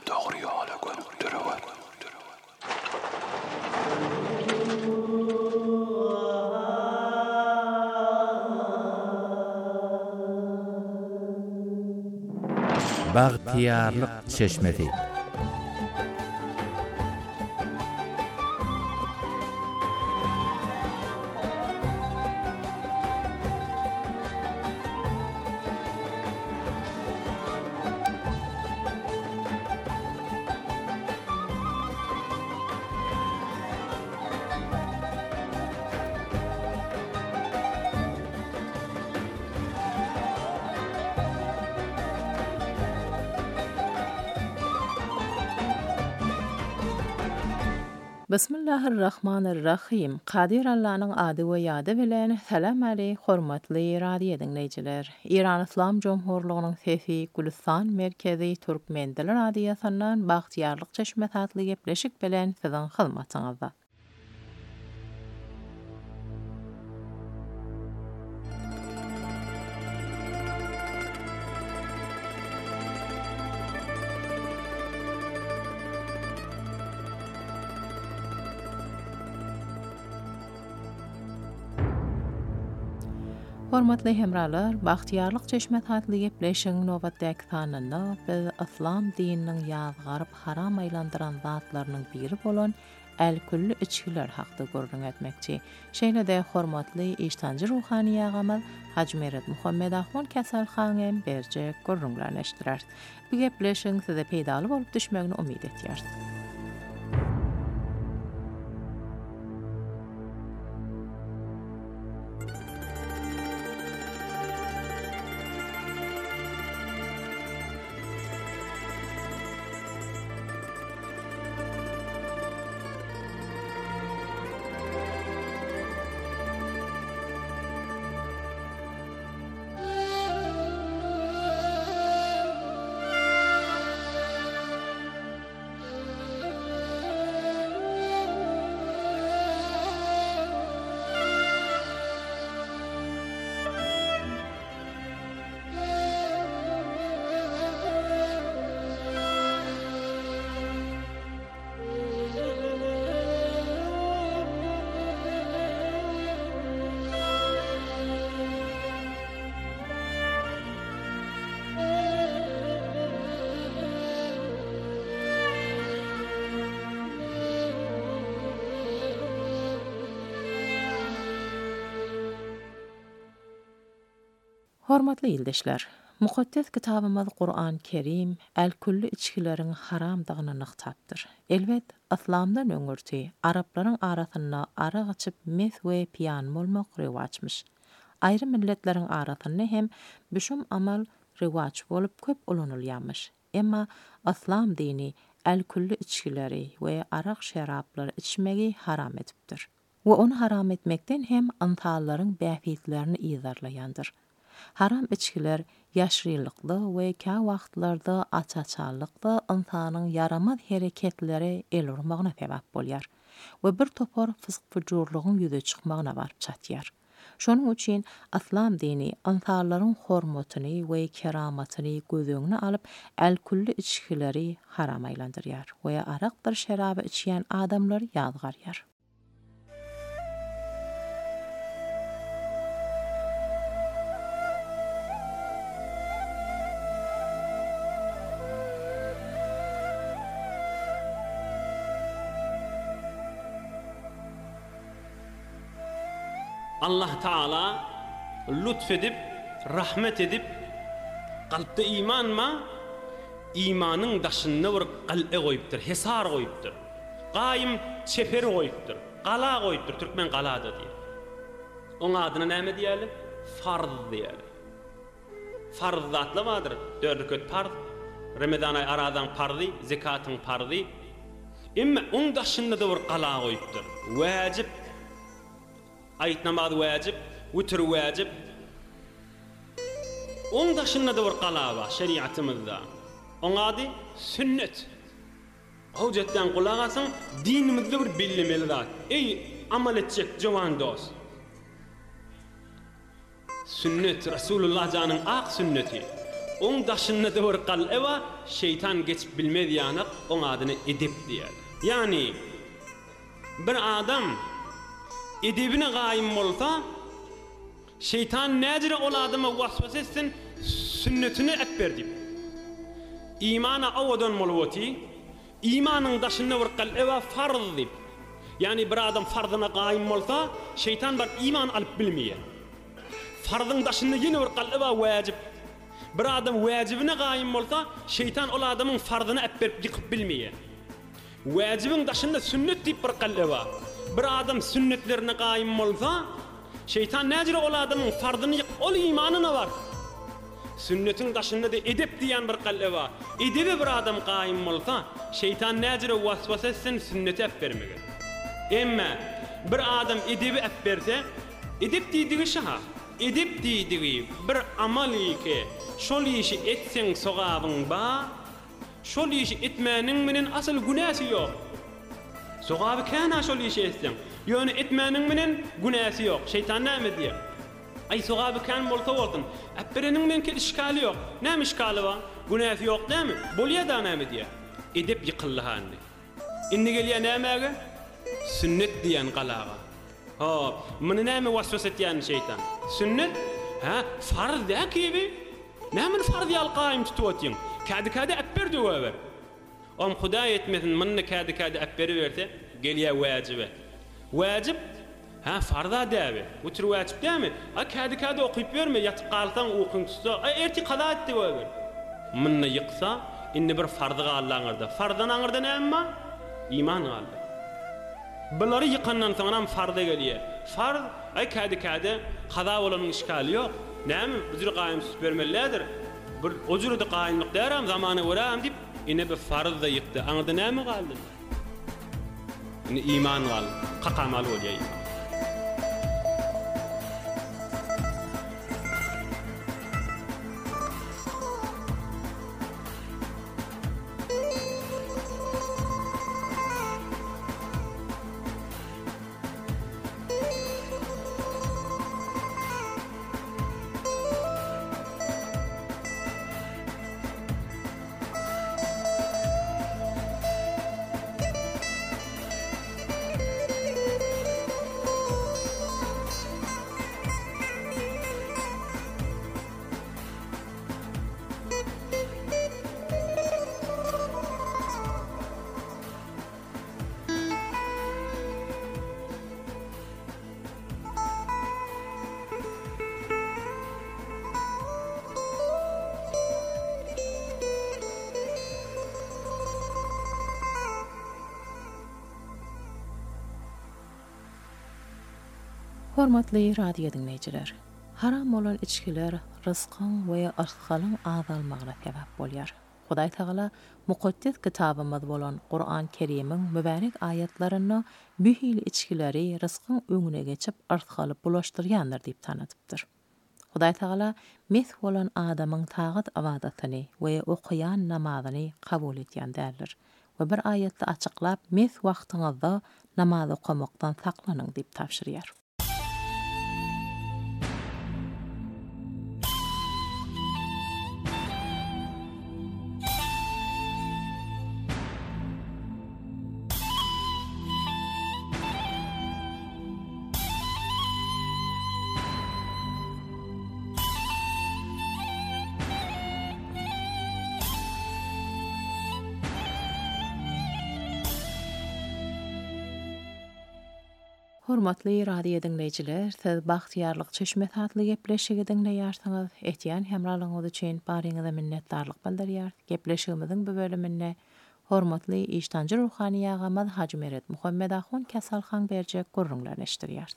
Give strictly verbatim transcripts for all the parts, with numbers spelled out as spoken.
doğru yola götürüyor. Bagtiyarlyk çeşmesi. Bismillahirrahmanirrahim. Qadir Allah'ın adı we ýady bilen salam aley hormatly radio dinleýijiler. İran Islam Jomhurlygynyň sesi Gülistan merkezi Türkmen dili radiosundan Bagtiyarlyk çeşmesi adly gepleşik bilen siziň hyzmatyňyzda. Hormatly hemralar, Bagtiyarlyk çeşmesi adly gepleşigiň nowatdaky sanynda biz Islam dininiň ýazgaryp haram aýlandyran zatlarynyň biri bolan el-külli içkiler hakda gurrun etmekçi. Şeýle-de hormatly iştanjy ruhani ýagamyz Haji Meret Muhammed Ahmad Kasalxanem berje gurrunlaryny eşdirer. Bu gepleşigiň size peýdaly bolup düşmegini umyt etýär. Hormatly ýyldaşlar, mukaddes kitabymyz Qur'an Kerim el-külli içkileriň haramdygyny nyktapdyr. Elbet, Islamdan öňürti Araplaryň arasynda araq içip mes we piyan bolmak rewaçmyş. Aýry milletleriň arasynda hem büşüm amal rewaç bolup köp ulanylýarmyş. Emma Islam dini el-külli içkileri we araq şeraplary içmegi haram etipdir. We onu haram etmekden hem antallaryň bäfitlerini ýazarlaýandyr. Haram içkiler ýaşrylykly we ka wagtlarda açaçalykly insanyň yaramaz hereketleri el urmagyna sebäp bolýar we bir topar fysyk fujurlygyň ýüze çykmagyna baryp çatýar. Şonuň üçin Islam dini insanlaryň hormatyny we keramatyny gözüňe alyp el-külli içkileri haram aýlandyrýar we araqdyr şeraby içýän adamlary ýazgarýar. Allah Taala lütfedip, rahmet edip, kalpte iman ma, imanın daşında bir kal'e koyuptur, hesar koyuptur. Qaim çeperi koyuptur, qala koyuptur, Türkmen qalada diye. Onun adına näme diýeli? Farz diýeli. Farz zatly vardır, dört rekat farz, Ramazan ay aradan farzy, zekatyň farzy. Emma onun daşında da bir qala koyuptur. Wajib ayet namazı wajib, witr wajib. Onun daşında da bir qala var şeriatymyzda. Onun adı sünnet. Hujjatdan kulak asın, dinimizde bir bellemeli zat. Ey amal etjek jowan dost. Sünnet Resulullah canın ak sünneti. On daşında da bir qal'e var, şeytan geçip bilmedi yani, on adını edip diyer. Yani bir adam edibine gayim olsa, şeytan necire ol adama vasvas etsin, sünnetini epperdi. İmana avadan molvati, imanın daşında bir qal'e var, farz dip. Yani bir adam farzına gayim olsa, şeytan bir iman alıp bilmeye. Farzın daşında yine bir qal'e var, vacip. Bir adam vacibine gayim olsa, şeytan ol adamın farzını epperip yıkıp bilmeye. Vacibin daşında sünnet deyip bir qal'e var. Bir adam sünnetlerine gayim olsa, şeytan necire ol adamın farzını yıkıp, ol imanına var. Sünnetin daşında da edip diyen bir qal'e var. Edibi bir adam gayim olsa, şeytan necire vasvas etsin, sünneti eppermege. Emme bir adam edibi epperse, edip dediği şaha. Edip dediği bir amali ki şol işi etsen sogabın ba, şol işi etmenin minin asıl günahı yok. Sogabı kana şol işi etsen, yani etmenin minin günahı yok. Şeytan ne mi diyor? Ay sogabı kan molta olsun. Epperenin minin ki işgali yok. Ne mi işgali var? Günahı yok değil mi? Bolya da ne mi diyor? Edip yıkıllı anne. İnni geliyor ne mi? Sünnet diyen qalağa. Ha, mını ne mi vasvas etiyen şeytan? Sünnet? Ha, farz da gibi. Ne mi farz yal qaim tutuatın? Kadi kadi epper de var. Om Huda etmesin mını kadi kadi epperi verse, geliyor vacibe. Vacib, ha farza da abi. Bu tür vacib değil mi? Ha kadi kadi okuyup verme, yatıp qalsan okun tutsa, erti qada etti var. Mını yıksa, inni bir farzı Allah'ın farzdan anırda ne amma? İman Allah. Bunları yıkandan sonra farza geliyor. Farz, ay kadi kadi, qada olanın işgali yok. Ne mi? Üzür qaim süpermellerdir. Bir özür de qaimlik derim, zamanı uğram deyip, yine bir farz da yıktı. Anırda ne mi kaldı? Yine iman kaldı. Kakamalı oluyor iman. Hormatly radio dinleyijiler, haram bolan içkiler rızkın we arskalyň azalmagyna sebäp bolýar. Hudaý Taala mukaddes kitabymyz bolan Qur'an Kerimiň mübarek ayatlaryny bu hili içkileri rızkın öňüne geçip arskalyp bulaşdyrýandyr diýip tanatypdyr. Hudaý Taala mes bolan adamyň tagat awadatyny we okuyan namazyny kabul etýän däldir. We bir ayatda açyklap mes wagtyňyzda namaz okumakdan saklanyň diýip tapşyrýar. Hormatly radio dinleyijiler, siz Bagtyarlyk Çeşmet adly gepleşigi dinleýärsiňiz. Etýän hemralygyňyz üçin baryňyza minnetdarlyk bildirýär. Gepleşigimiziň bu bölüminde hormatly iştanjy ruhani ýagamaz Haji Meret Muhammed Ahun Kasalhan berjek gurrunlaryny eşdirýär.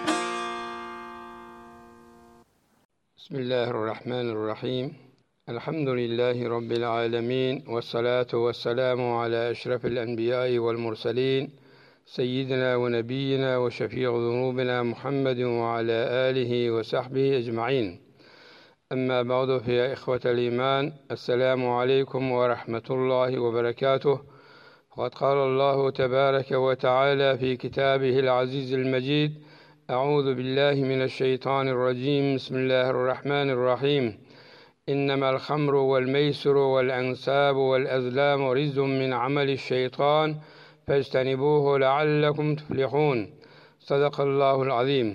Bismillahirrahmanirrahim. Elhamdülillahi rabbil alamin ve salatu vesselamu ala eşrefil enbiya'i vel murselin. سيدنا ونبينا وشفيع ذنوبنا محمد وعلى آله وصحبه أجمعين أما بعد فيا إخوة الإيمان السلام عليكم ورحمة الله وبركاته وقد قال الله تبارك وتعالى في كتابه العزيز المجيد أعوذ بالله من الشيطان الرجيم بسم الله الرحمن الرحيم إنما الخمر والميسر والأنساب والأزلام رجز من عمل الشيطان فاجتنبوه لعلكم تفلحون. صدق الله العظيم.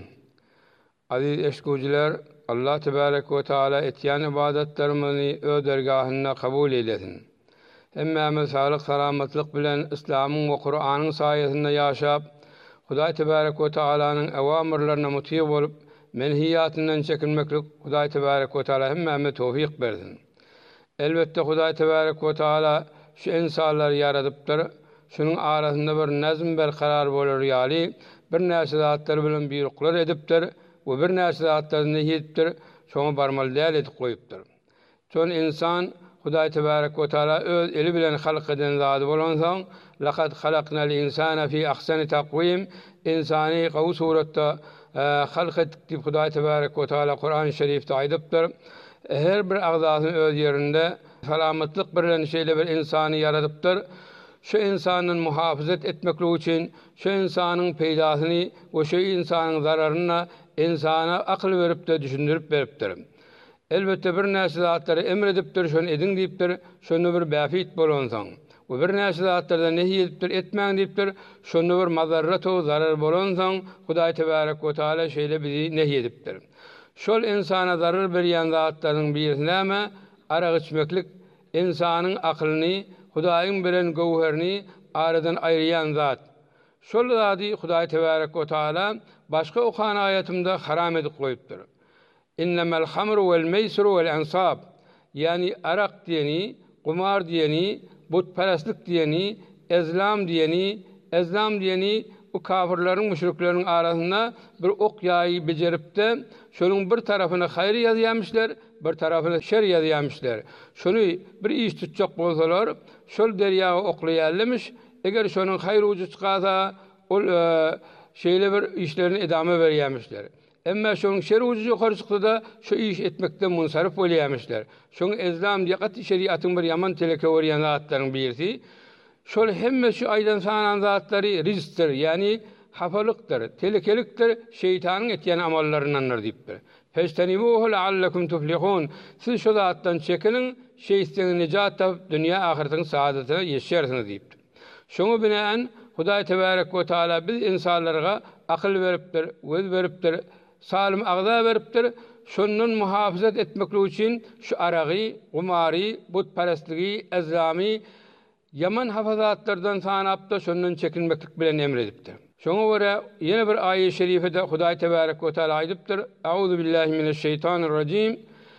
Aziz eşkucular, Allah Tebarek ve Teala etyen ibadetlerimizni öz dergahına kabul eylesin. Hemmemiz sağlık, selametlik bilen İslam'ın ve Kur'an'ın sayesinde yaşap, Hudaý Tebarek ve Teala'nın evamirlerine muti bolup, menhiyatından çekinmeklik Hudaý Tebarek ve Teala hemmemize tawfik bersin. Elbette Hudaý Tebarek ve Teala şu insanları yaradıpdyr. Şunun arasında bir nazm berkarar bolar ýaly, bir näçe zatlar bilen buyruklar edipdir we bir näçe zatlaryny ýetipdir, şoňa barmaly däl edip goýupdyr. Şol insan Hudaý Tebarek we Teala öz eli bilen halk eden zat bolansaň, laqad halaqnal insana fi ahsani taqwim, insany gawy suratda halk etdik diýip Hudaý Tebarek we Teala Kur'an-ı Şerifde aýdypdyr. Her bir agzasyny öz ýerinde salamatlyk bilen şeýle bir insany yaradypdyr. Şu insanın muhafazat etmekliği için şu insanın peydasyny ve şu insanın zararyna insana akıl verip de düşündürüp beripdir. Elbette bir näçe zatlary emredipdir, şonu edin diýipdir, şonu bir bäfit bolansaň. We bir näçe zatlardan nehy edipdir, etmäň diýipdir, şonu bir mazarrat we zarar bolansaň, Hudaý Tebarek we Teala şeýle bizi nehy edipdir. Şol insana zarar berýän zatlaryň birisi näme? Araq içmeklik insanyň akylyny, Hudaýyň bilen gowherini aradan aýrýan zat. Şol zady Hudaý Tebarek we Teala başga okan ayatymda haram edip goýupdyr. İnnemel hamru vel meysru vel ansab. Yani arak diyeni, kumar diyeni, butperestlik diyeni, ezlam diyeni, ezlam diyeni bu kafirlerin, müşriklerin arasında bir ok yayı becerip de şunun bir tarafına hayır yazıyamışlar, bir tarafına şer yazıyamışlar. Şunu bir iş tutacak bolsalar, şol deryağı oklayalmış. Eğer şunun hayır ucu çıkarsa o e, şeyle bir işlerini edame verýärmişler. Emma şoň şer ucu ýokary çykdy da şu iş etmekden munsarif bolýarmışlar. Şoň ezlam diýat şeriatyň bir ýaman teleke berýän zatlaryň birisi. Şol hemme şu aýdan sanan zatlary rizkdir, ýani hafalykdyr, telekelikdir, şeytanyň etýän amallaryndandyr diýipdir. Festenibuhu la'allakum tuflihun. Siz şu zatdan çekinin, şeytan nijat tap, dünýä ahiretin saadatine ýeşersiniz diýipdir. Şoňa binaen Hudaý Tebarek we Teala biz insanlarga akyl beripdir, göz beripdir, salim agza beripdir. Şondan muhafazat etmekli için şu aragy, gumary, butperestligi, ezlami yaman hafazatlardan sanapda şondan çekinmeklik bilen emredipdir. Şoňa göre ýene bir aýet-i şerifede Hudaý Tebarek we Teala aýdypdyr: "Auzu billahi mineşşeytanirracim.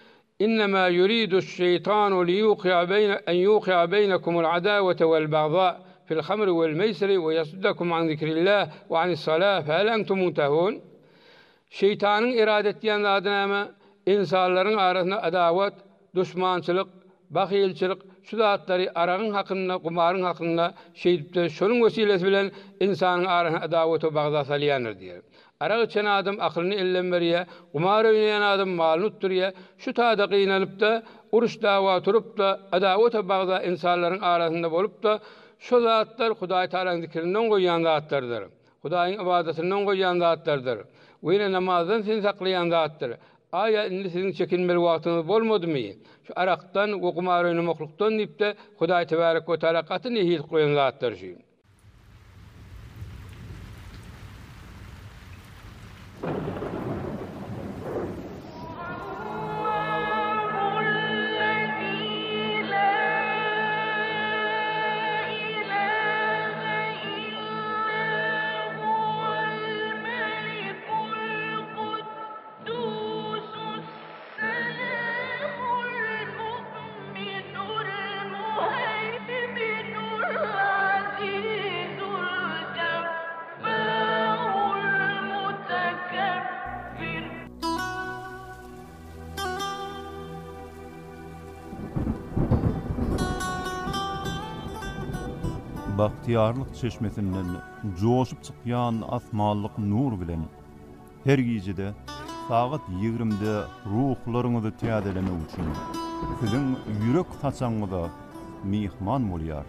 İnnemâ yuridu'ş-şeytanu liyuqi'a beyne en yuqi'a beynekumul adawata vel bagza fil hamri vel meysri ve yasuddakum an zikrillah ve anis-salâh fehel entum muntahun." Şeytanın irade etdiğin adına insanların arasında adawat, düşmançılık, bahyylçylyk, şu zatları arağın hakkında, kumarın hakkında şeydipde, şonun vesilesi bilen insanın arasında adawat ve bagza salyanır diýer. Araq içen adam akylyny ellen berýär, kumar oýnayan adam malyny tutturýar. Şu taýda gynanyp da, uruş dawa turup da, adawat we bagza insanlaryň arasında bolup da, şu zatlar Hudaý Teala'nın zikrinden goýan zatlardyr. Hudaýyň ibadetinden goýan zatlardyr. Wene namazdan seni saklayan zatlar. Aya indi sizin çekinmeli wagtyňyz bolmadymy? Şu arakdan we kumar oýnamaklyqdan diýip de Hudaý Tebarek we Teala gaty nehyet goýan zatlar şu. Bahtiyarlyk çeşmesinden joşup çykýan asmanlyk nur bilen her gecede saat ýigrimde ruhlaryňyzy täzelemek üçin siziň ýürek taçaňyza mihman bolýar.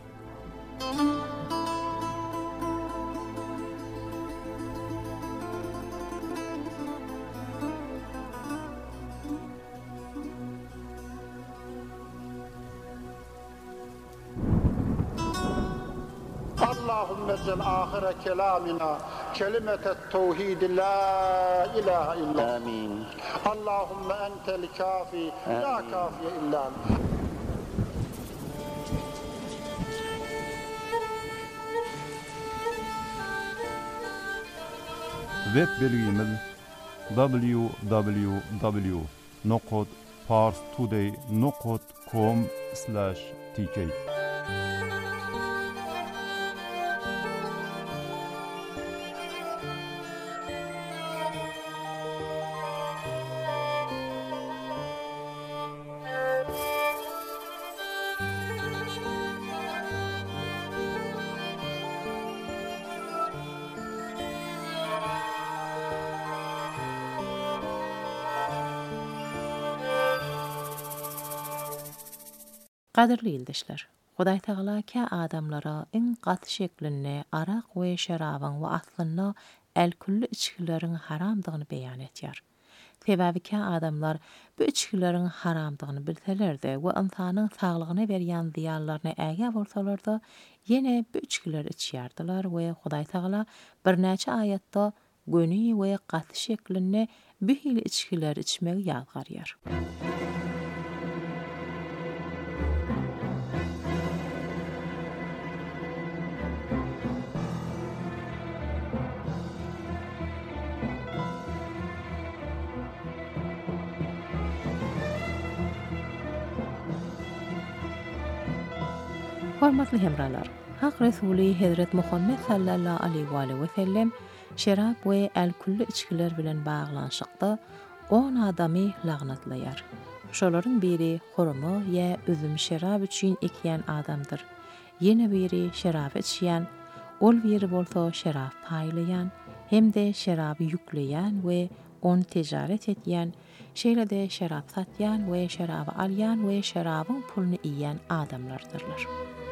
اللهم اجعل آخر كلامنا كلمة التوحيد لا إله إلا الله. آمين. اللهم أنت الكافي لا كافي إلا أنت. Web belgimiz w w w nokta parstoday nokta com slash t k. Qadirli ildeşler, Hudaý Taala ka adamlara in gat şeklinne araq we şerabyň we aslynda el-kulli içkilerin haramdygyny beýan etýär. Sebäbi ka adamlar bu içkilerin haramdygyny bilseler-de we insanyň saglygyna berýän ziýanlaryna äge bolsalar-da ýene bu içkiler içýärdiler we Hudaý Taala bir näçe ayatda göni we gat şeklinne bu hili içkiler içmegi ýazgarýar. Hormatly hemralar, Hak Resuli Hazret Muhammed sallallahu aleyhi ve sellem şerap we el-kulli içkiler bilen baglanşykda on adamy lagnatlaýar. Şolaryň biri horma ýa üzüm şerap üçin ekýän adamdyr. Ýene biri şerap içýän, ol biri bolsa şerap paýlaýan, hemde şeraby ýükleýän we onu tijaret etýän, şeýle-de şerap satýan we şeraby alýan we şerabyň puluny iýýän adamlardyrlar.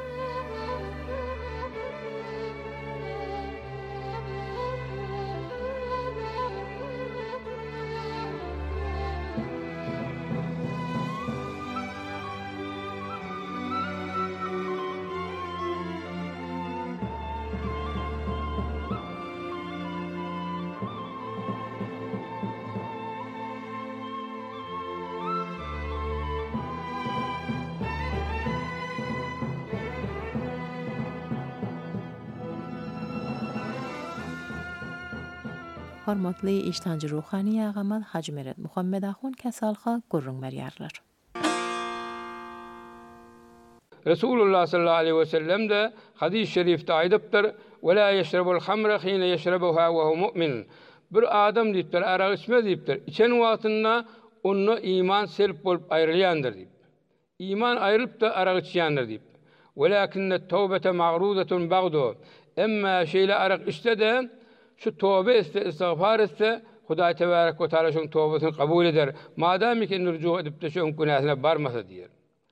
Hormatly iştancı ruhani ýagamaz Haji Meret Muhammed Ahun kasalha gurrun berýärler. Resulullah sallallahu aleyhi ve sellem de hadis-i şerifte aýdypdyr: "Ve la yeşrebul hamra hine yeşrebuha ve hu mu'min." Bir adam diýipdir, araq içmez diýipdir. İçen wagtynda onu iman selp bolup aýrylýandyr diýip. İman aýrylyp da araq içýändir diýip. "Welakinne tawbete ma'rudatun bagdu." Emma şeýle araq içse de şu tövbe etse, istiğfar etse, Hudaý Tebarek ve Taala şoň tövbesini kabul eder. Madam ki nurju edip de şoň günahyna barmasa diýer.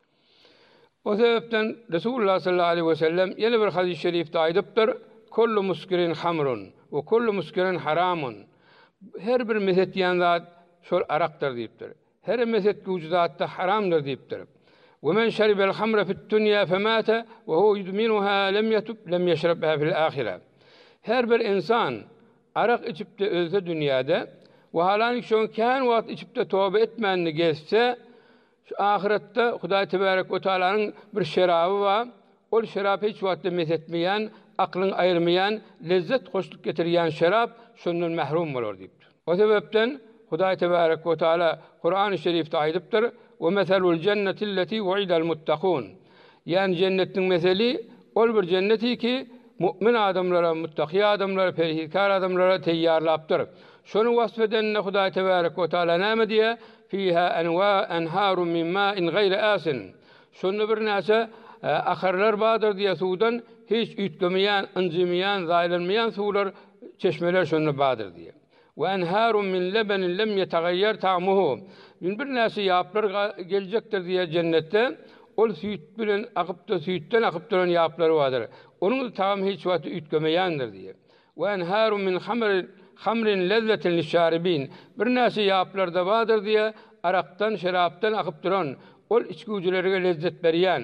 O sebepden Resulullah sallallahu aleyhi ve sellem ýene bir hadis-i şerifde aýdypdyr: "Kullu muskirin hamrun we kullu muskirin haramun." Her bir meset ýan zat şol arakdyr diýipdir. Her meset wujdatda haramdyr diýipdir. "Ve men şeribel hamra fid-dunya femata we huwa yudminuha lem yatub lem yeşrabha fil-ahire." Her bir insan arak içip de ölse dünyada ve halanik şoň kän wagt içip de tövbe etmänini geçse, şu ahirette Hudaý Tebarek ve Taala'nın bir şeraby var. O şerap hiç wagtda mesetmeýän, aklyň aýyrmaýan, lezzet hoşluk getirýän şerap şondan mahrum bolar diýipdir. O sebepden Hudaý Tebarek ve Taala Kur'an-ı Şerifde aýdypdyr: "Ve meselul cenneti allati wu'idal muttaqun." Yani cennetin meseli ol bir cenneti ki mümin adamlara, muttaqi adamlara, perhikar adamlara teýýarlapdyr. Şonu wasf edenne Hudaý Tebarek ve Taala näme diýe? "Fiha anwa anharun min ma'in gayri asin." Şonu bir näçe aharlar bardyr diýe suwdan hiç üýtgemeýän, ynjymaýan, zaýlanmaýan suwlar, çeşmeler şonu bardyr diýe. "Ve anharun min lebanin lem yetagayyar ta'muhu." Bir näçe ýaplar geljekdir diýe cennetde. Ol süýt bilen akypda süýtden akyp duran ýaplar bardyr. Onun taam hiç wagt üýtgemeýändir diýe. "Ve enharun min hamrin hamrin lezzetin liş-şaribin." Bir näçe ýaplarda bardyr diýe, arakdan, şerapdan akyp duran, ol içgüjülerine lezzet berýän.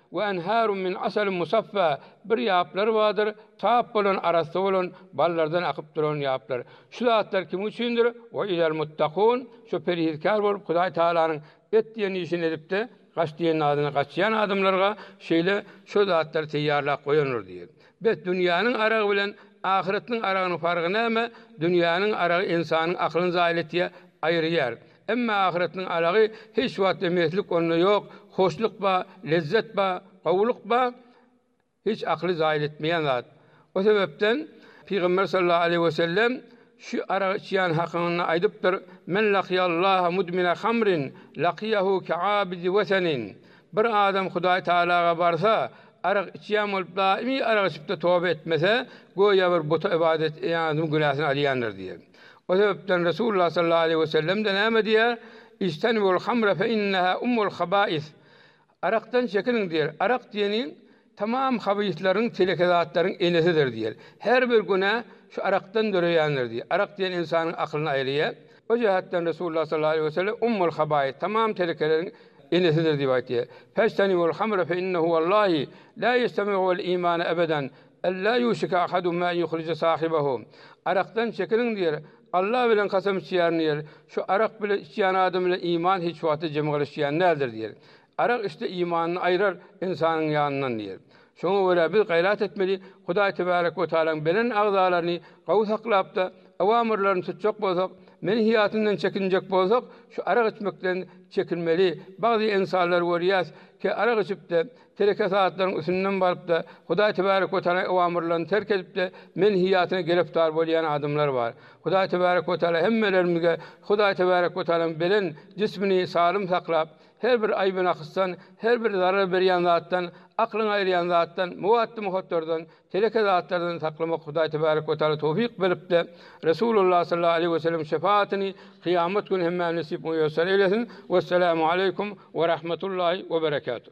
ve enharun min asalin musaffa bir yaplar vardır. Taap bolan arasy bolan ballardan akyp duran yaplar. Şu zatlar kim üçindir? Ve ilal muttaqun şu perhizkar bolup Hudaý Taalanyň etdiýen işini edipde gaçdiýen adyna gaçýan adamlarga şeýle şu zatlar teýýarlap goýanlar diýer. Bet dünýäniň aragy bilen ahiretiniň aragynyň fargy näme? Dünýäniň aragy insanyň aklyny zaýil etýär, aýrýar. Emma ahiretiniň aragy hiç wagt emeslik onda ýok. Hoşluk ba, lezzet ba, gowluk ba hiç akly zaýil etmeýän zat. O sebepden Peygamber sallallahu aleyhi ve sellem şu ara içýän hakyny aýdypdyr. Men laqiyallaha mudmina hamrin laqiyahu ka'abidi wasanin. Bir adam Hudaý Taalaga barsa, arak içýän bolup daimi arak içipde tövbe etmese, goýa bir buta ibadet ýa-ni günahyny alýandyr diýer. O sebepden Resulullah sallallahu aleyhi ve sellem de näme diýer? İstenibul hamra fe inneha ummul haba'is. Araktan çekinin diýer. Arak diýeni tamam habislerin, telekezatların enesidir diýer. Her bir günah şu araktan döreýändir diýer. Arak diýen insanyň akylyny aýrýar. O cihatdan Resulullah sallallahu aleyhi ve sellem ummul haba'is tamam telekelerin enesidir diýip aýtdy. Festenibul hamra fe innehu vallahi la yestemi'ul iman ebeden. Ella yushika ahadun ma yukhrij sahibahu. Araktan çekinin diýer. Allah bilen kasam içýär. Şu arak bilen içýän adam bilen iman hiç wagty jemgylyşýan nädir diýer. Arak işte imanını ayırar insanın yanından diýer. Şoňa göre biz gaýrat etmeli, Hudaý Tebarek we Taalaň belen agzalaryny gawy saklap da awamyrlaryny tutjak bolsak, menhiyatyndan çekinjek bolsak, şu arak içmekden çekinmeli. Bazı insanlar görýär ki arak içip de tereke saatlaryň üstünden baryp da Hudaý Tebarek we Taalaň awamyrlaryny terk edip de menhiyatyna gelipdar bolýan adamlar bar. Hudaý Tebarek we Taala hemmelerimize Hudaý Tebarek we Taalaň belen cismini salym saklap, her bir aýbyny akyssan, her bir zarar berýän zatdan, aklyny aýrýan zatdan, muwatty muhattardan, tereke zatlardan saklamak Hudaý Tebarek we Taala tawfik berip de Resulullah sallallahu aleyhi ve sellem şefaatini kıyamet günü hemme nasip muyassar eylesin. Vesselamu aleykum ve rahmetullahi ve berekatuhu.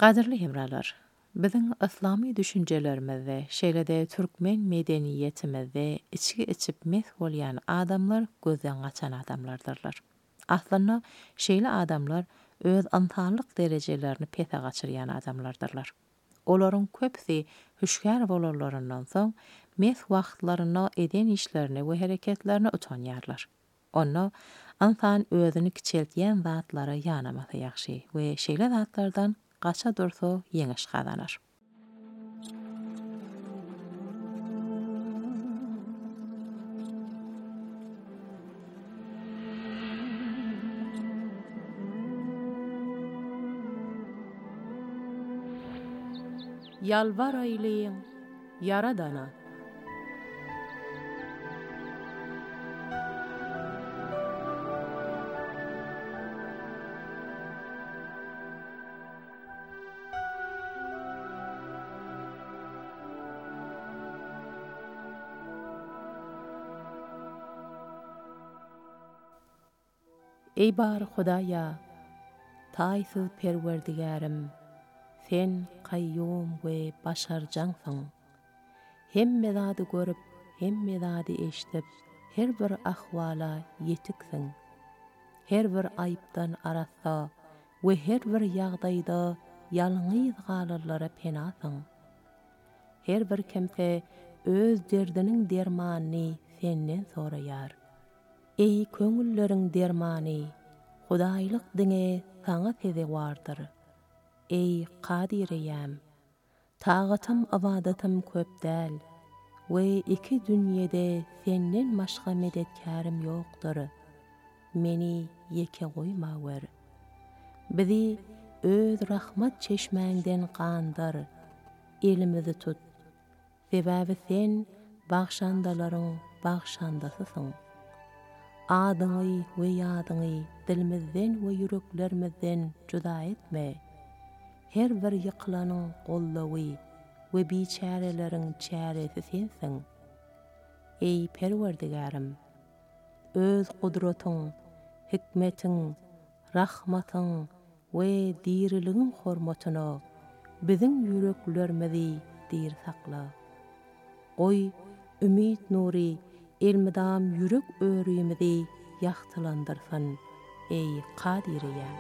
Gaderli hemralar, bizim İslami düşüncelerimizde, şeýlede türkmen medeniýetimizde içki içip meth bolýan adamlar gözden açan adamlardırlar. Aslında şeýle adamlar öz antarlyk derejelerini pete gaçyrýan adamlardırlar. Olaryň köpsi hüşkär bolarlaryndan soň meth wagtlaryna eden işlerini we hereketlerini utanýarlar. Onu ansan özüni kiçeltýän zatlara ýanamasy ýaxşy we şeýle zatlardan gaça dursa ýeňiş gazanır. Yalvar ayleyin Yaradana. Ey bar Hudaýa, taýsyz perwerdigarim, sen kayyum we başarjansyň. Hemme zady görüp, hemme zady eşdip, her bir ahwala yetiksiň. Her bir aýypdan arasa we her bir ýagdaýda ýalňyz galarlara penasyň. Her bir kimse öz derdiniň dermanyny senden soraýar. Ey köňülleriň dermany, Hudaýlyk diňe saňa teze wardyr. Ey Qadireyem, tağatym ibadatym köp däl we iki dünýede senden başga medetkärim ýokdur. Meni ýeke goýma wer. Bizi öz rahmat çeşmäňden gandyr. Elimizi tut. Sebäbi sen bagşandalaryň bagşandasysyň. Adyňy we ýadyňy dilimizden we yüreklerimizden juda etme. Her bir ýyklanyň gollawy we biçäreleriň çäresi sensiň. Ey Perwerdigarim, öz gudratyň, hikmetiň, rahmatyň we diriligiň hormatyna biziň yüreklerimizi dir sakla. Oy ümit nuri elmidam yürek öýrüýümidi ýagtylandyrsyn, ey Qadireyem.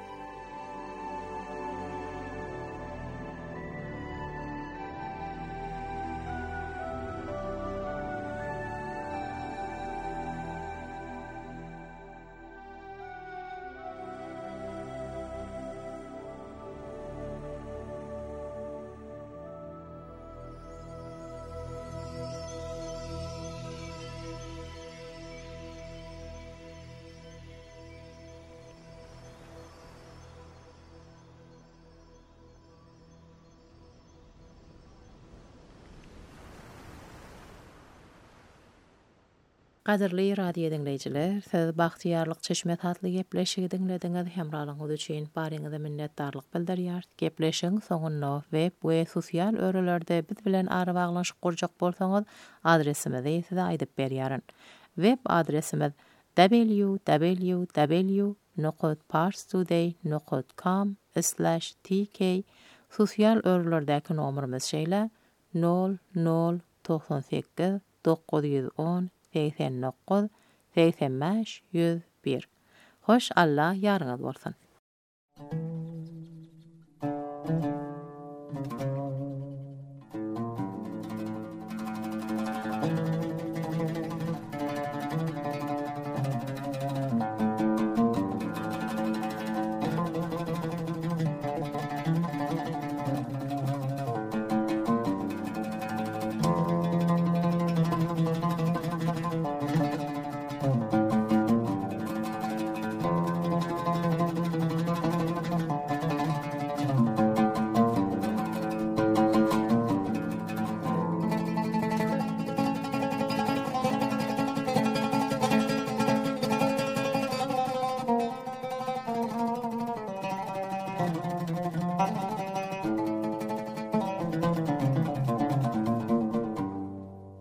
Gaderli radio dinleyijiler, siz Bagtyarlyk Çeşme tatly gepleşigi dinlediňiz hemralyňyz üçin baryňyza minnetdarlyk bildirýär. Gepleşiň soňuna web we sosial örelerde biz bilen ara baglanşyp gurjak bolsaňyz adresimizi size aýdyp berýärin. Web adresimiz w w w nokta parstoday nokta com slash t k. Sosial örelerdäki nomerimiz şeýle nol nol doksan sekiz dokuz yüz on seksen dokuz seksen beş yüz bir. Hoş Allah ýarňyz bolsun.